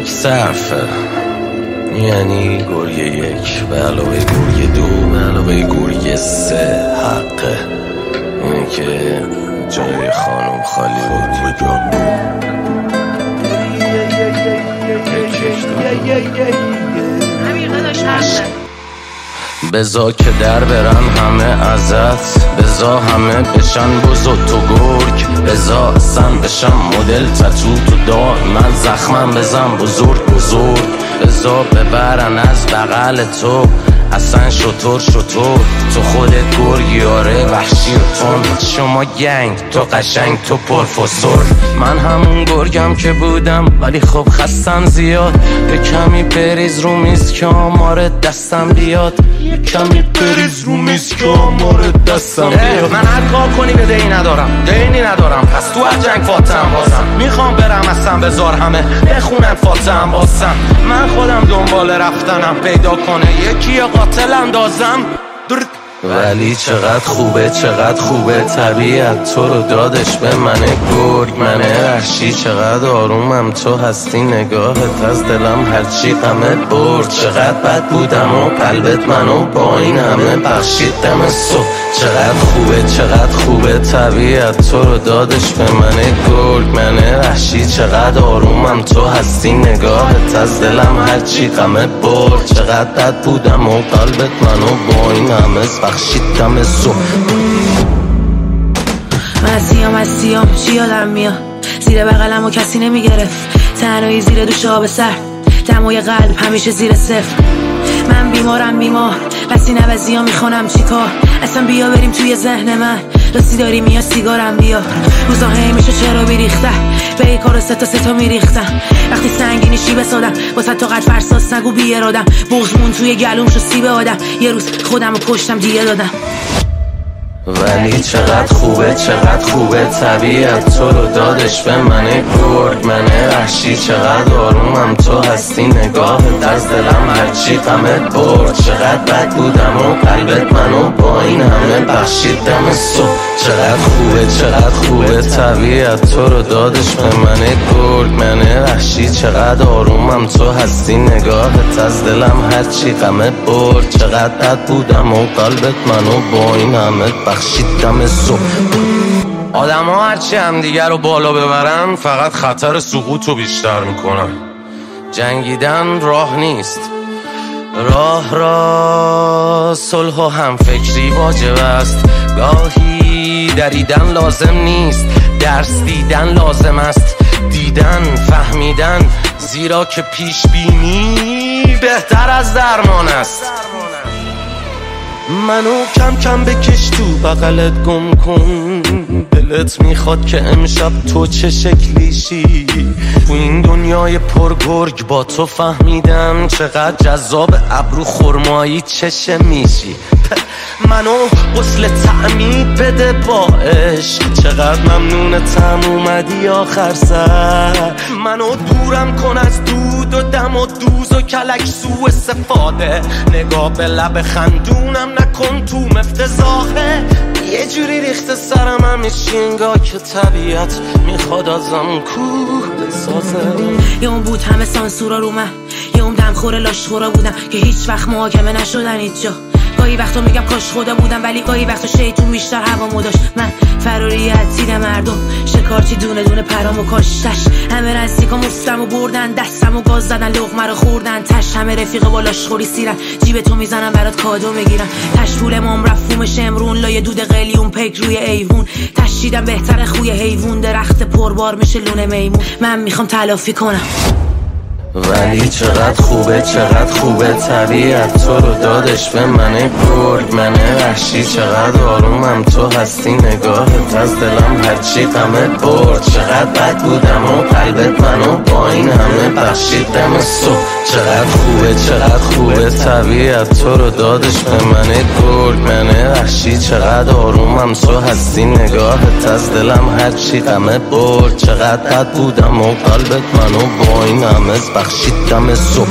گرگ صرفه، یعنی گرگ یک به علاوه گرگ دو به علاوه گرگ سه حقه. اینه که جای خانم خالی بود. بزا که در برن همه ازت، بزا همه بشن بزرگ تو گرگ، بزا اصلا بشم مدل تتو تو دار من زخمم بزن بزرگ بزرگ، بزا ببرن از بغل تو اصلا شطور تو خودت گرگی آره وحشی و تون، شما گنگ تو قشنگ تو پرفسور، من همون گرگم که بودم ولی خب خستم زیاد، یه کمی بریز رو میز که آمار دستم بیاد، یه کمی بریز رو میز که آمار دستم بیاد. من هر کار کنی به دینی ندارم پس تو هر جنگ فاتحم بازم، میخوام برم اصلا بذار همه بخونن فاتحم بازم، من خودم دنبال رفتنم پیدا کنه یکی قاتل اندازم. ولی چقدر خوبه طبیعت تو رو دادش به منه گرگ منه وحشی، چقدر آرومم تو هستی نگاهت از دلم هرچی غمت برد، چقدر بد بودم و قلبت منو با این همه بخشید دم صبح، چقدر خوبه طبیعت تو رو دادش به منه گرگ منه وحشی، چقدر آرومم تو هستی نگاهت از دلم هرچی غمت برد، چقدر بد بودم و قلبت منو با این همه بخشیدم صبح. مسیام چی یادم میاد، زیر بغلم و کسی نمیگرفت، تنهایی زیر دوش آب سر، دمای قلب همیشه زیر صفر، من بیمار پسی نوزی ها میخونم چیکار، اصلا بیا بریم توی ذهن من، راستی داری میا سیگارم بیا، روزا هی میشه چرا بیریخته به ای کارو ستا میریختم، وقتی سنگینی شی بسادم با صد تا قد فرساس نگو بیارادم، بغزمون توی گلوم شو سیب آدم، یه روز خودم رو کشتم دیگه دادم. ولی چقدر خوبه طبیعت تو رو دادش به منه گرگ منه وحشی، چقدر آرومم تو هستی نگاهت از دلم هرچی غمت برد، چقدر بد بودم و قلبت منو با این همه بخشید دم صبح، چقدر خوبه طبیعت تو رو دادش به منه گرگ منه وحشی، چقدر آرومم تو هستی نگاهت از دلم هرچی غمت برد، چقدر بد بودم و قلبت منو با این همه بخشیدم صبح. آدم ها هرچی همدیگر رو بالا ببرن فقط خطر سقوط رو بیشتر میکنن، جنگیدن راه نیست، راه صلح و همفکری واجب است، گاهی دریدن لازم نیست، درس دیدن لازم است، دیدن فهمیدن، زیرا که پیش بینی بهتر از درمان است. منو کم کم بکش تو بغلت گم کن، دلت میخواد که امشب تو چه شکلیشی، تو این دنیای پرگرگ با تو فهمیدم چقدر جذاب ابرو خرمایی چشه میشی، منو غسل تعمید بده با عشق، چقدر ممنونتم اومدی آخر سر، منو دورم کن از دود و دم و دوز و کلک سو استفاده، نگاه به لب خندونم نکن تو مفتزاخه، یه جوری ریخته سرم همیشه انگاه که طبیعت میخواد ازم کوه بسازه. یه اون بود همه سانسورا رو من، یه اون دمخور لاشخورا بودم که هیچ وقت محاکمه نشدن هیچ جا، گاهی وقتا میگم کاش خدا بودم ولی گاهی وقتا شیطون بیشتر هوامو داشت، من فراری تیر مردم شکارچی دونه دونه پرامو کاشتش، همه نزدیکا مفتمو بردن دستمو گاز زدن لقمه رو خوردن تش، همه رفیق بالاش خوری سیرن جیب تو میزنن برات کادو میگیرن، تش پول مام رفوم شمرون لای دود قلیون پک روی ایوون، تشیدم بهتر خوی حیوان درخت پربار میشه لونه میمون، من میخوام تلافی کنم. ولی چقدر خوبه طبیعت تو رو دادش به منه گرگ منه وحشی، چقدر آرومم تو هستی نگاهت از دلم هرچی غمت برد، چقدر بد بودم و قلبت منو با این همه بخشیدم صبح، چقدر خوبه طبیعت تو رو دادش به منه گرگ منه وحشی، چقدر آرومم تو هستی نگاهت از دلم هرچی غمت برد، چقدر بد بودم و قلبت منو با این همه بخشیدم صبح.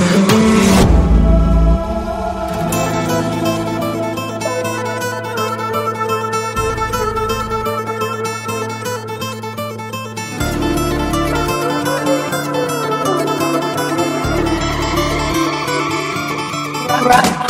Alright.